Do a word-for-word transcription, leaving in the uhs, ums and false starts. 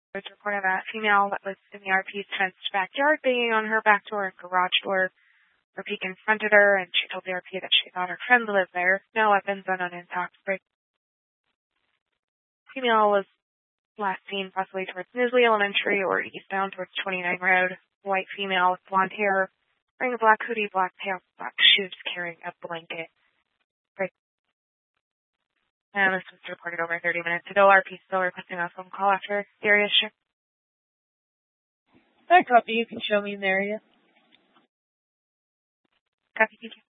was reported that female that was in the R P's fenced backyard banging on her back door and garage door. R P confronted her, and she told the R P that she thought her friend lived there. No weapons and an intact break. Female was last seen possibly towards Nisley Elementary or eastbound towards twenty-nine Road. White female with blonde hair, wearing a black hoodie, black pants, black shoes, carrying a blanket. Break. And this was reported over thirty minutes ago. R P still requesting a phone call after the area shift. I copy. You can show me in the area. Copy, thank you.